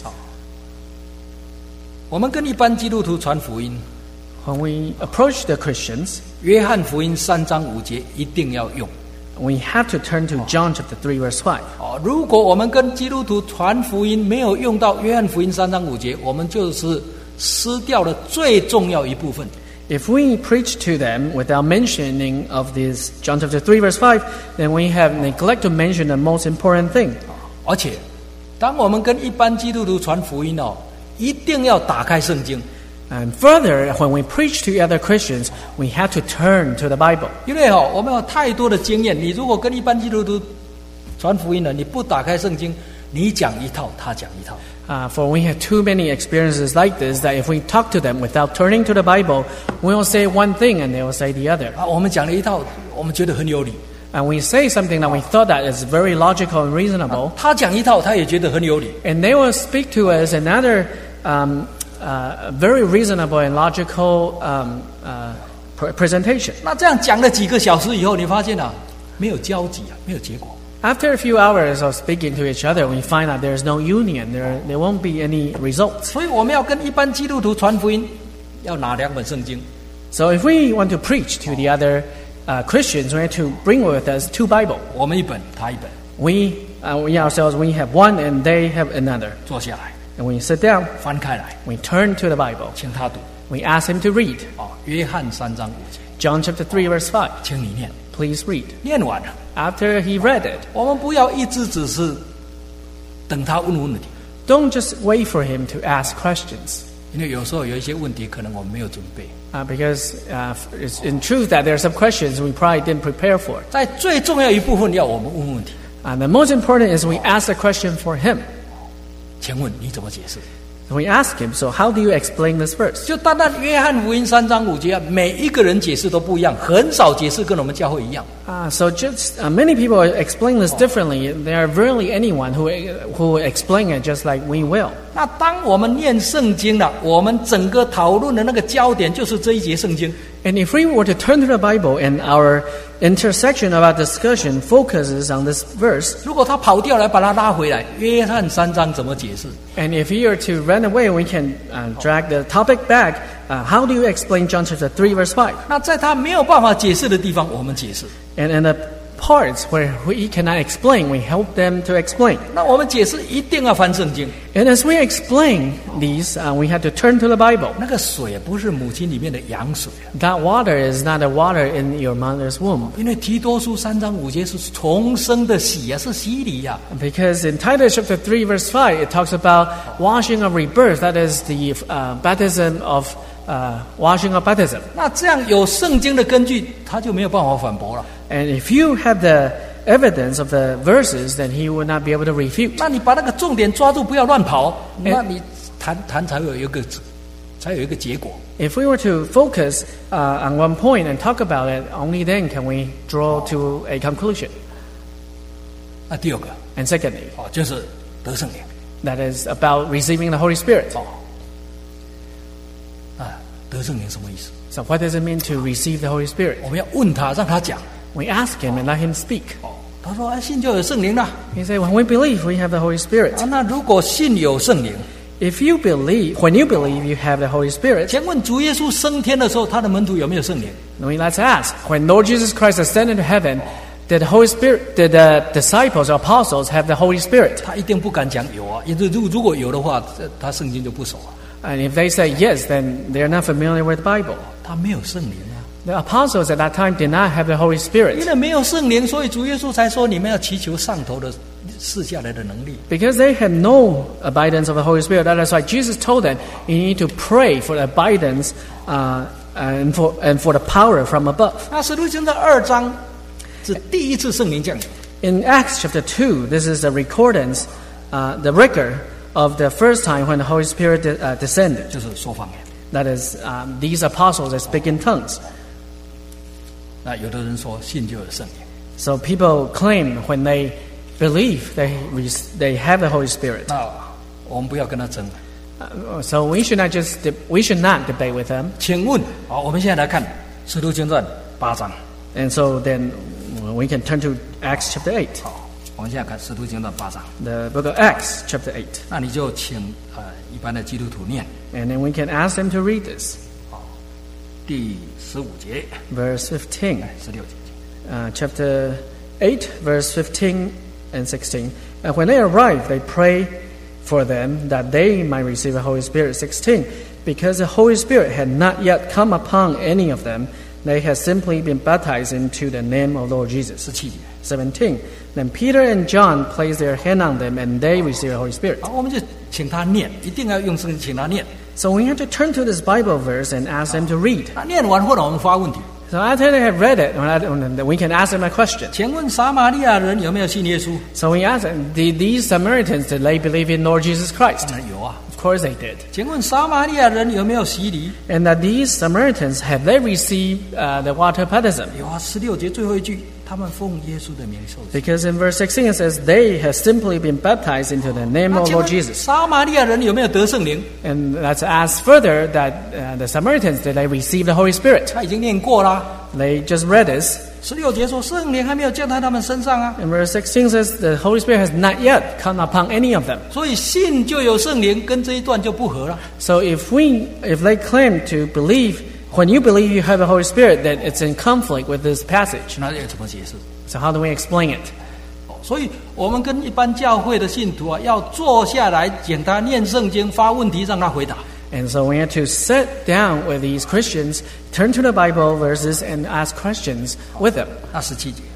S1: 我们跟一般基督徒传福音，
S2: When we approach the Christians,
S1: 约翰福音3章5节一定要用。
S2: we have to turn to John chapter 3 verse 5.
S1: 如果我们跟基督徒传福音没有用到约翰福音3章5节，我们就是失掉了最重要一部分。
S2: If we preach to them without mentioning of this John chapter 3 verse 5, then we have neglected to mention the most important thing.
S1: 而且，当我们跟一般基督徒传福音一定要打开圣经，
S2: And further, when we preach to other Christians, we have to turn to the Bible.
S1: 因为我们有太多的经验。你如果跟一般基督徒传福音了，你不打开圣经，你讲一套，他讲一套。
S2: For we have too many experiences like this that if we talk to them without turning to the Bible, we will say one thing and they will say the other.
S1: 我们讲了一套，我们觉得很有理。
S2: And we say something that we thought that is very logical and reasonable,
S1: 他讲一套，他也觉得很有理。
S2: and they will speak to us another very reasonable and logical presentation.
S1: 那这样讲了几个小时以后，你发现没有交集没有结果。
S2: After a few hours of speaking to each other, we find out there is no union. There won't be any results.
S1: 所以我们要跟一般基督徒传福音，要拿2本圣经。
S2: So if we want to preach to the other Christians, we have to bring with us 2 Bibles.
S1: 我们一本，他一本，
S2: We ourselves, we have one and they have another.
S1: 坐下来，
S2: And we sit down,
S1: 翻开来，
S2: we turn to the Bible.
S1: 请他读。
S2: We ask him to read.
S1: 约翰3章5节，
S2: John chapter 3 verse 5.
S1: 请你念。
S2: Please read.
S1: 念完了，
S2: After he read it,
S1: 我们不要一直只是等他问问题，
S2: don't just wait for him to ask questions.
S1: 因为有时候有一些问题可能我们没有准备。
S2: Because it's in truth that there are some questions we probably didn't prepare for.
S1: 在最重要一部分要我们问问题。
S2: And the most important is we ask the question for him.
S1: 请问你怎么解释？
S2: We ask him, so how do you explain this verse?
S1: 就单单约翰福音3章5节，每一个人解释都不一样，很少解释跟我们教会一样。
S2: So just many people explain this differently. There are rarely anyone who explain it just like we will.
S1: 那当我们念圣经了，我们整个讨论的那个焦点就是这一节圣经。
S2: And if we were to turn to the Bible and our intersection of our discussion focuses on this verse,
S1: 如果他跑掉来把它拉回来，约翰3章怎么解释？
S2: and if he were to run away, we can drag the topic back. How do you explain John chapter 3 verse 5?
S1: 那在他没有办法解释的地方，我们解释。
S2: And in the parts where he cannot explain, we help them to explain.
S1: 那我们解释一定要翻圣经。
S2: And as we explain these, we have to turn to the Bible.
S1: 那个水不是母亲里面的羊水，
S2: That water is not the water in your mother's womb.
S1: 因为提多书3章5节是重生的洗啊，是洗礼呀。
S2: Because in Titus chapter 3 verse 5, it talks about washing of rebirth. That is the baptism of washing of baptism.
S1: 那这样有圣经的根据，他就没有办法反驳了。
S2: And if you have the evidence of the verses, then he will not be able to refute.
S1: 那你把那个重点抓住，不要乱跑，那你谈才有一个结果。
S2: If we were to focus on one point and talk about it, only then can we draw to a conclusion.
S1: 那第二个
S2: And secondly,
S1: 就是得圣灵
S2: that is about receiving the Holy Spirit.
S1: 得圣灵什么意思？
S2: So what does it mean to receive the Holy Spirit?
S1: 我们要问他，让他讲。
S2: We ask him and let him speak.
S1: 他说：“信就有圣灵了。
S2: He said, when we believe, we have the Holy Spirit.
S1: 那如果信有圣灵，
S2: If you believe, when you believe, you have the Holy Spirit.
S1: 请问主耶稣升天的时候，他的门徒有没有圣灵？
S2: Let's ask, when Lord Jesus Christ ascended to heaven, did the Holy Spirit, did the disciples or apostles have the Holy Spirit?
S1: 他一定不敢讲有啊，因为如果有的话，他圣经就不熟啊。
S2: And if they say yes, then they're not familiar with the Bible.
S1: 他没有圣灵啊，
S2: The apostles at that time did not have the Holy
S1: 因
S2: Spirit
S1: 为没有圣灵，所以主耶稣才说你们要祈求上头的赐下来的能力。
S2: because they had no abidance of the Holy Spirit. That is why Jesus told them, you need to pray for the abidance and for the power from above.
S1: 那使徒行传2章是第一次圣灵降临。
S2: In Acts chapter 2, this is the recordance, the record of the first time when the Holy Spirit descended.
S1: 就是说方言。
S2: That is, these apostles that speak in tongues.
S1: 那有的人说信就有圣灵，
S2: So people claim when they believe they have the Holy Spirit.
S1: 那我们不要跟他争。
S2: So we should not debate with them.
S1: 请问，好，我们现在来看《使徒行传》8章。
S2: And so then we can turn to Acts chapter 8,
S1: 好，我们现在看《使徒行传》8章。
S2: the book of Acts chapter 8.
S1: 那你就请一般的基督徒念
S2: And then we can ask them to read this.
S1: 第15节、
S2: Verse 15.
S1: 16节。
S2: Chapter 8, verse 15 and 16. And when they arrived, they prayed for them that they might receive the Holy Spirit. 16. Because the Holy Spirit had not yet come upon any of them, they had simply been baptized into the name of Lord Jesus.
S1: 17节。
S2: 17. Then Peter and John placed their hand on them, and they received the Holy Spirit.
S1: 好，我们就请他念，一定要用圣经请他念。
S2: So we have to turn to this Bible verse and ask them to read.
S1: 那念完后呢，我们发问题。
S2: So after they have read it, we can ask them a question.
S1: 请问撒玛利亚人有没有信耶稣？
S2: So we ask them, did these Samaritans, did they believe in Lord Jesus Christ?
S1: 当然有啊。
S2: Of course they did.
S1: 请问撒玛利亚人有没有洗礼？
S2: And that these Samaritans, have they received the water baptism?
S1: 有啊，16节最后一句，他们奉耶稣的名受洗。
S2: Because in verse 16 it says, they have simply been baptized into the name
S1: 那
S2: of
S1: 请
S2: Lord
S1: 问
S2: Jesus.
S1: 撒玛利亚人有没有得圣灵？
S2: And let's ask further that the Samaritans, did they receive the Holy Spirit?
S1: 他已经念过啦。
S2: They just read this.
S1: 16节说圣灵还没有降在他们身上啊，
S2: And verse 16 says, the Holy Spirit has not yet come upon any of them.
S1: 所以信就有圣灵，跟这一段就不合了。
S2: So if they claim to believe, when you believe you have the Holy Spirit, then it's in conflict with this passage.
S1: 那要怎么解释？
S2: So how do we explain it?
S1: 所以我们跟一般教会的信徒啊，要坐下来，请他念圣经，发问题，让他回答。
S2: And so we have to sit down with these Christians, turn to the Bible verses, and ask questions with them.
S1: 那17节，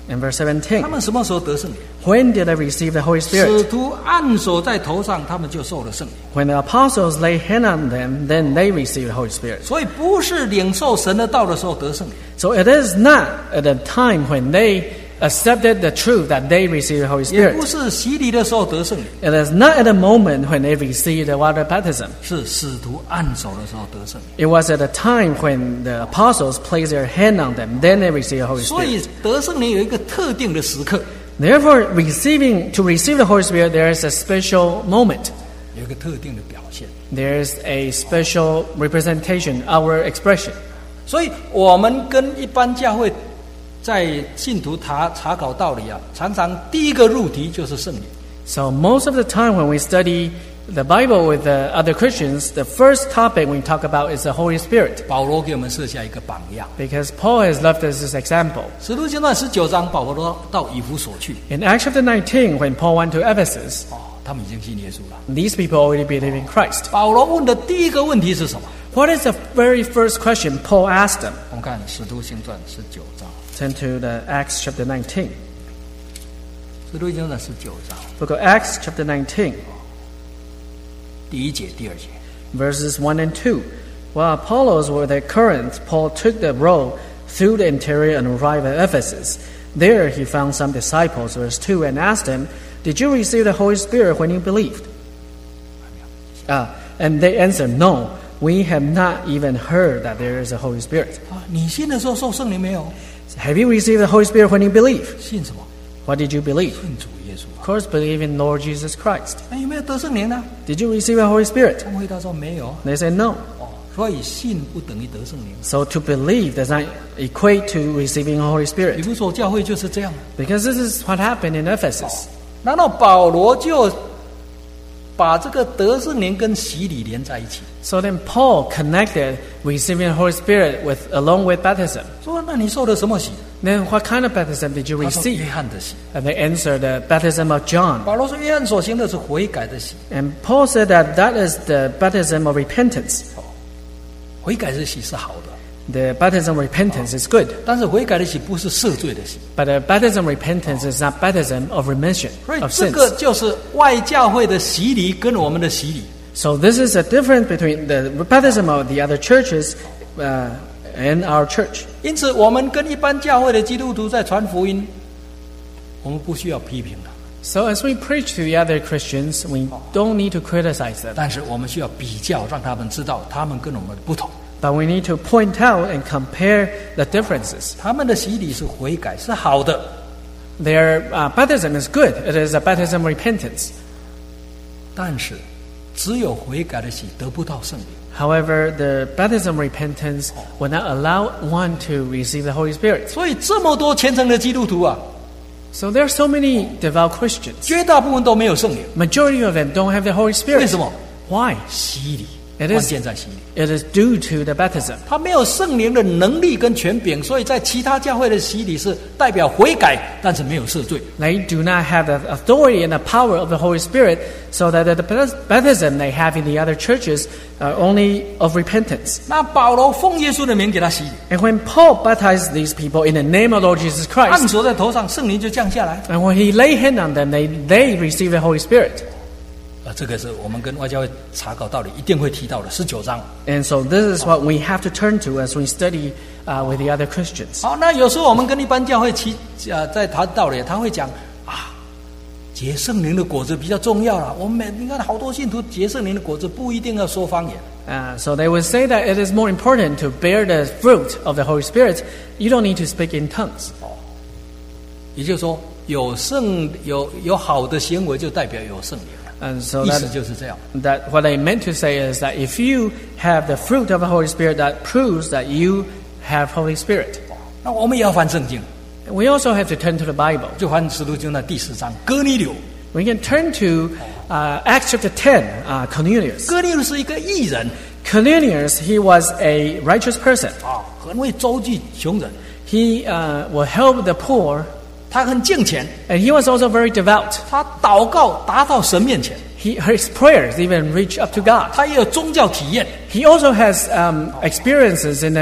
S2: In verse
S1: 他
S2: 17,
S1: 们什么时候得圣灵？
S2: when did they receive the Holy
S1: 使
S2: Spirit?
S1: 徒按手在头上，他们就受了圣灵。
S2: When the apostles lay hand on them, then they received the Holy Spirit.
S1: 所以不是领受神的道的时候得圣灵，
S2: So it is not at the time when they accepted the truth that they received the Holy
S1: 也不
S2: Spirit.
S1: 是洗礼的时候得圣灵，
S2: It is not at the moment when they received the water baptism.
S1: 是使徒按手的时候得圣灵。
S2: It was at the time when the apostles placed their hand on them, then they received the Holy
S1: 所以
S2: Spirit.
S1: 得圣灵有一个特定的时刻，
S2: Therefore, to receive the Holy Spirit, there is a special moment.
S1: 有一个特定的表现。
S2: There is a special representation, our expression.
S1: 所以我们跟一般教会在信徒查考道理啊，常常第一个入题就是圣灵。
S2: So most of the time when we study the Bible with the other Christians, the first topic we talk about is the Holy Spirit.
S1: 保罗给我们设下一个榜样。
S2: Because Paul has left us this example.
S1: 使徒行传19章，保罗到以弗所去，
S2: In Acts chapter 19, when Paul went to Ephesus,
S1: 他们已经信耶稣了。
S2: these people already believe in Christ.
S1: 保罗问的第一个问题是什么？
S2: What is the very first question Paul asked them?
S1: 我们看使徒行传19章，
S2: Turn to the Acts chapter 19.
S1: 使徒行传19章
S2: Book of Acts chapter 19,
S1: 第1节、第2节。
S2: verses 1 and 2. While Apollos were at Corinth, Paul took the road through the interior and arrived at Ephesus. There he found some disciples, verse 2, and asked them, Did you receive the Holy Spirit when you believed? And they answered, No, we have not even heard that there is a Holy Spirit.
S1: 你信的时候受圣灵没有？
S2: Have you received the Holy Spirit when you believe?
S1: 信什么？
S2: What did you believe?
S1: 信主耶稣。
S2: Of course, believe in Lord Jesus Christ.
S1: 那有没有得圣灵呢？
S2: Did you receive the Holy Spirit?
S1: 他们回答说没有。
S2: They said no.
S1: 所以信不等于得圣灵。
S2: So to believe does not equate to receiving the Holy
S1: 以
S2: Spirit.
S1: 弗所教会就是这样。
S2: Because this is what happened in Ephesus.
S1: 难道保罗就把这个得圣灵跟洗礼连在一起？
S2: So then Paul connected receiving the Holy Spirit along with baptism.
S1: 说那你受的什么洗？
S2: Then what kind of baptism did you
S1: 他说约
S2: receive?
S1: 翰的洗。
S2: And they answered the baptism of John.
S1: 保罗说约翰所行的是悔改的洗，
S2: And Paul said that that is the baptism of repentance.
S1: 悔改的洗是好的，
S2: The baptism of repentance is good.
S1: 但是悔改的洗不是赦罪的洗。
S2: But the baptism of repentance is not baptism of remission
S1: 所以
S2: of
S1: 这
S2: sins.
S1: 个就是外教会的洗礼跟我们的洗礼。
S2: So this is a difference between the baptism of the other churches and our church.
S1: 因此，我们跟一般教会的基督徒在传福音，我们不需要批评的，
S2: So as we preach to the other Christians, we don't need to criticize them.
S1: 但是我们需要比较，让他们知道他们跟我们不同。
S2: But we need to point out and compare the differences.
S1: 他们的洗礼是悔改，是好的，
S2: Their baptism is good. It is a baptism of repentance.
S1: 但是只有悔改的洗得不到圣灵。
S2: However, the baptism of repentance will not allow one to receive the Holy Spirit.
S1: 所以这么多虔诚的基督徒啊，
S2: So there are so many devout Christians.
S1: 绝大部分都没有圣灵。
S2: Majority of them don't have the Holy
S1: 为
S2: Spirit.
S1: 什么？
S2: Why?
S1: 洗礼，
S2: It
S1: 关
S2: is,
S1: 键在洗礼。
S2: it is due to the baptism.
S1: 他没有圣灵的能力跟权柄，所以在其他教会的洗礼是代表悔改，但是没有赦罪。
S2: They do not have the authority and the power of the Holy Spirit, so that the baptism they have in the other churches are only of repentance.
S1: 那保罗奉耶稣的名给他洗礼，
S2: And when Paul baptized these people in the name of Lord Jesus
S1: 按
S2: Christ,
S1: 手在头上，圣灵就降下来。
S2: and when he laid hand on them, they received the Holy Spirit.
S1: 这个是我们跟外教会查考道理一定会提到的19章。
S2: And so this is what we have to turn to as we study with the other Christians.
S1: 好，那有时候我们跟一般教会在谈道理，他会讲结圣灵的果子比较重要啦。我们你看好多信徒结圣灵的果子不一定要说方言。
S2: So they would say that it is more important to bear the fruit of the Holy Spirit. You don't need to speak in tongues.
S1: 也就是说，有好的行为就代表有圣灵。
S2: And so
S1: 意思就是这样。
S2: that what I meant to say is that if you have the fruit of the Holy Spirit, that proves that you have Holy Spirit.
S1: 那我们也要翻圣经，
S2: We also have to turn to the Bible.
S1: 就翻使徒行传第4章，哥尼流。
S2: We can turn to Acts chapter 10, Cornelius.
S1: 哥尼流是一个义人
S2: Cornelius, he was a righteous person.
S1: 很会周济穷人，
S2: He will help the poor,
S1: 他很敬虔，
S2: and he was also very devout.
S1: 他祷告达到神面前，
S2: his prayers even reach up to God.
S1: 他也有宗教体验。
S2: He also has experiences in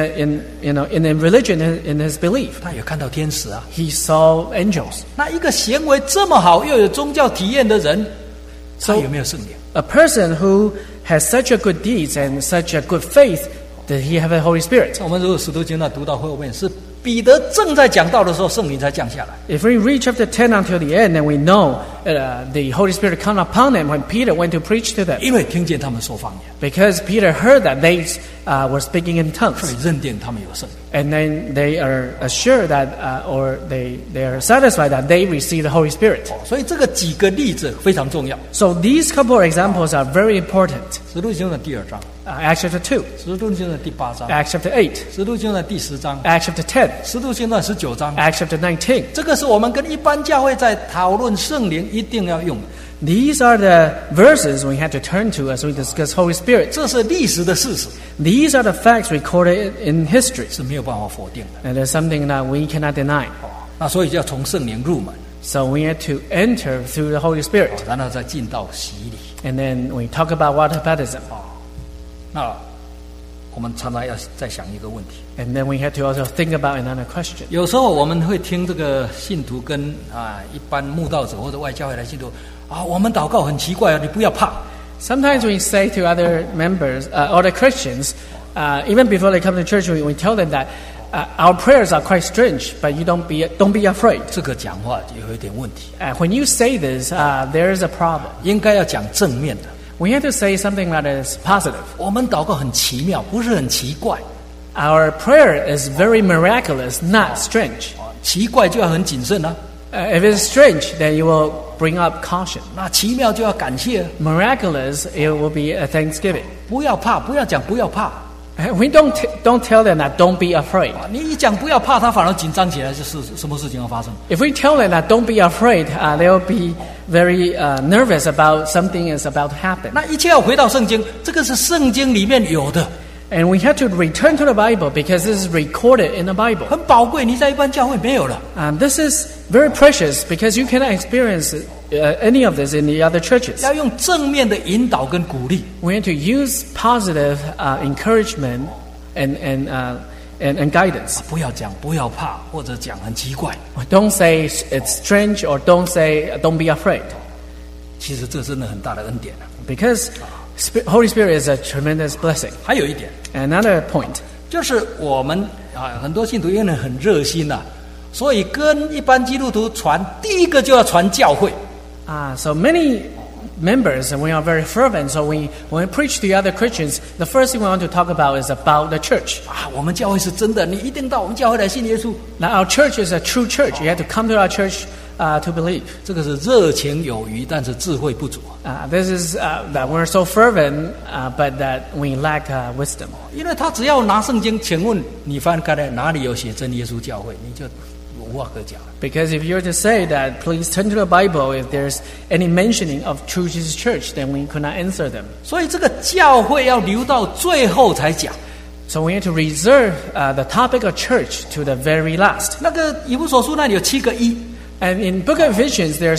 S2: religion, in his belief.
S1: 他也看到天使啊。
S2: He saw angels.
S1: 那一个行为这么好又有宗教体验的人，他有没有圣灵？
S2: A person who has such a good deeds and such a good faith, does he have the Holy Spirit?
S1: 我们如果使徒行传读到后面，是彼得正在讲道的时候，圣灵才降下来。
S2: If we read chapter 10 until the end, then we know the Holy Spirit come upon them when Peter went to preach to them.
S1: 因为听见他们说方言，
S2: Because Peter heard that they were speaking in
S1: 所
S2: tongues.
S1: 以认定他们有圣灵。
S2: And then they are assured that, or they are satisfied that they receive the Holy Spirit.
S1: 所以这个几个例子非常重要。
S2: So these couple of examples are very important.
S1: 使徒行传第2章，
S2: Acts chapter 2,
S1: 使徒行传第8章，
S2: Acts chapter 8,
S1: 使徒行传第10章，
S2: Acts chapter 10,
S1: 使徒行传19章。
S2: Acts chapter 19.
S1: 这个是我们跟一般教会在讨论圣灵一定要用的，
S2: These are the verses we had to turn to as we discuss Holy Spirit.
S1: 这是历史的事实，
S2: These are the facts recorded in history.
S1: 是没有办法否定的。
S2: And there's something that we cannot deny.
S1: 那所以就要从圣灵入门，
S2: So we had to enter through the Holy Spirit.
S1: 然后再进到洗礼。
S2: And then we talk about water baptism.
S1: 那我们常常要再想一个问题，
S2: And then we had to also think about another question.
S1: 有时候我们会听这个信徒跟一般慕道者或者外教会来信徒我们祷告很奇怪你不要怕。
S2: Sometimes we say to other members, other Christians, even before they come to church, we tell them that our prayers are quite strange, but you don't be afraid.
S1: 这个讲话有一点问题，
S2: When you say this, there is a problem.
S1: 应该要讲正面的。
S2: We have to say something that is positive.
S1: 我们祷告很奇妙，不是很奇怪。
S2: Our prayer is very miraculous, not strange.
S1: 奇怪就要很谨慎啊。
S2: If it's strange, then you will bring up caution.
S1: 那奇妙就要感谢，
S2: Miraculous, it will be a thanksgiving.
S1: 不要怕，不要讲不要怕。
S2: We don't tell them that don't be afraid.
S1: 你一讲不要怕，他反而紧张起来，就是什么事情要发生。
S2: If we tell them that don't be afraid, they will be very nervous about something is about to happen.
S1: 那一切要回到圣经，这个是圣经里面有的，
S2: And we have to return to the Bible because this is recorded in the Bible.
S1: 很宝贵，你在一般教会没有了。
S2: This is very precious because you cannot experience any of this in the other churches.
S1: 要用正面的引导跟鼓励。
S2: We have to use positive encouragement and guidance.
S1: 不要讲不要怕，或者讲很奇怪。
S2: Don't say it's strange or don't say don't be afraid.
S1: 其实这真的很大的恩典啊。
S2: Because Holy Spirit is a tremendous blessing.
S1: 还有一点，
S2: Another point.
S1: 就是我们很多信徒因为很热心呐，所以跟一般基督徒传，第一个就要传教会。
S2: So many members, and we are very fervent, so when we preach to the other Christians, the first thing we want to talk about is about the church.
S1: 我们教会是真的，你一定到我们教会来信耶稣。
S2: Now our church is a true church. You have to come to our church to believe.
S1: 这个是热情有余，但是智慧不足。
S2: This is that we're so fervent, but that we lack wisdom.
S1: 因为他只要拿圣经，请问你翻开来哪里有写真耶稣教会，你就无话可讲。
S2: Because if you're to say that, please turn to the Bible. If there's any mentioning of True Jesus Church, then we could not answer them.
S1: 所以这个教会要留到最后才讲。
S2: So we have to reserve the topic of church to the very last.
S1: 那个以弗所书那里有7个一，
S2: And in Book of Ephesians, there's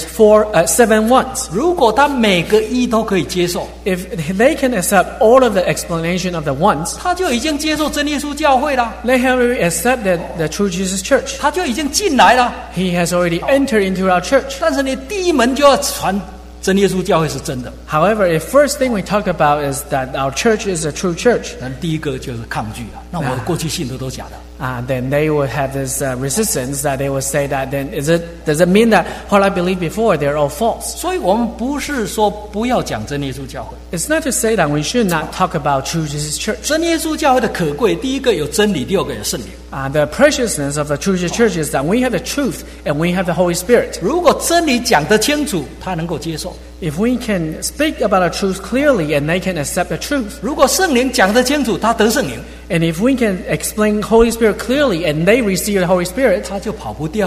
S2: 7 ones.
S1: 如果他每个一都可以接受，
S2: If they can accept all of the explanation of the ones,
S1: 他就已经接受真耶稣教会了，
S2: they have accepted the True Jesus Church.
S1: 他就已经进来了。
S2: He has already entered into our church.
S1: 但是你第一门就要传真耶稣教会是真的，
S2: However, the first thing we talk about is that our church is a true church.
S1: 但第一个就是抗拒了。那我过去信的都假的。
S2: Then they would have this resistance that they would say that then does it mean that what I believed before they're all false?
S1: 所以我们不是说不要讲真耶稣教会，
S2: It's not to say that we should not talk about True Jesus Church.
S1: 真耶稣教会的可贵，第一个有真理，第二个有圣灵。
S2: The preciousness of the True Jesus Church is that we have the truth and we have the Holy Spirit.
S1: 如果真理讲得清楚，他能够接受；
S2: If we can speak about the truth clearly and they can accept the truth,
S1: 如果圣灵讲得清楚，他得圣灵，
S2: and if we can explain Holy Spirit clearly and they receive the Holy Spirit,
S1: 他就跑不掉啦。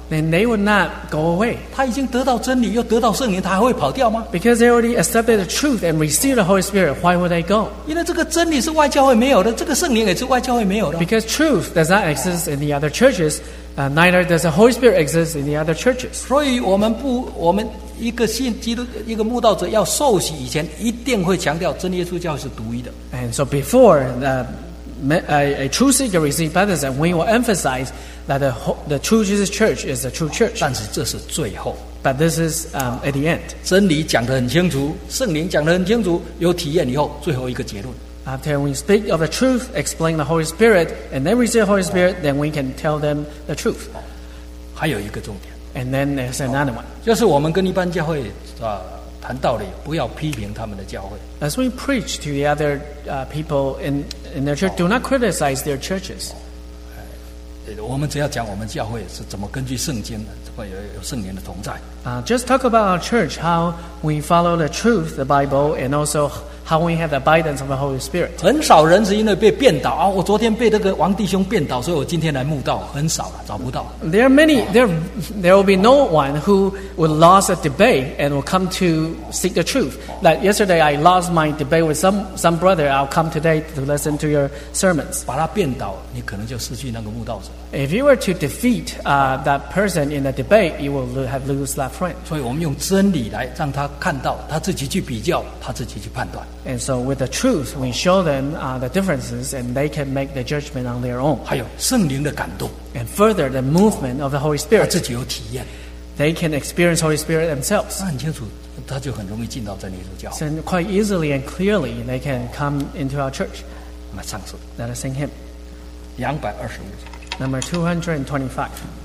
S2: then they would not go away.
S1: 他已经得到真理，又得到圣灵，他还会跑掉吗？
S2: Because they already accepted the truth and received the Holy Spirit, why would they go?
S1: 因为这个真理是外教会没有的，这个圣灵也是外教会没有的。
S2: Because truth does not exist in the other churches, neither does the Holy Spirit exist in the other churches.
S1: 所以我们一个信基督一个慕道者要受洗以前，一定会强调真耶稣教是独一的。
S2: And so before a true seeker receives baptism, we will emphasize that the true Jesus church is the true church.
S1: 但是这是最后，
S2: But this is at the end.
S1: 真理讲得很清楚，圣灵讲得很清楚，有体验以后，最后一个结论。
S2: After we speak of the truth, explain the Holy Spirit, and then receive the Holy Spirit, then we can tell them the truth.
S1: 还有一个重点，
S2: And then there's another one.
S1: 就是我们跟一般教会谈道理，不要批评他们的教会。
S2: As we preach to the other people in their church, do not criticize their churches.
S1: 我们只要讲我们教会是怎么根据圣经的，会有圣灵的同在。
S2: Just talk about our church, how we follow the truth, the Bible, and also how we have the abidance of the Holy Spirit.
S1: 很少人是因为被辩倒啊，我昨天被这个王弟兄辩倒，所以我今天来慕道，很少了，找不到。
S2: There are many. There will be no one who will lose a debate and will come to seek the truth. Like yesterday, I lost my debate with some brother. I'll come today to listen to your sermons.
S1: 把他辩倒，你可能就失去那个慕道者。
S2: If you were to defeat that person in a debate, you will lose that friend.
S1: 所以我们用真理来让他看到，他自己去比较，他自己去判断。
S2: And so with the truth, we show them the differences, and they can make the judgment on their own.
S1: 还有圣灵的感动，
S2: And further, the movement of the Holy
S1: 他
S2: Spirit.
S1: 自己有体验，
S2: They can experience Holy Spirit themselves.
S1: 他很清楚，他就很容易进到真理主教。
S2: So quite easily and clearly, they can come into our church.
S1: 那么上次
S2: Let us sing him.
S1: 225。
S2: Number 225.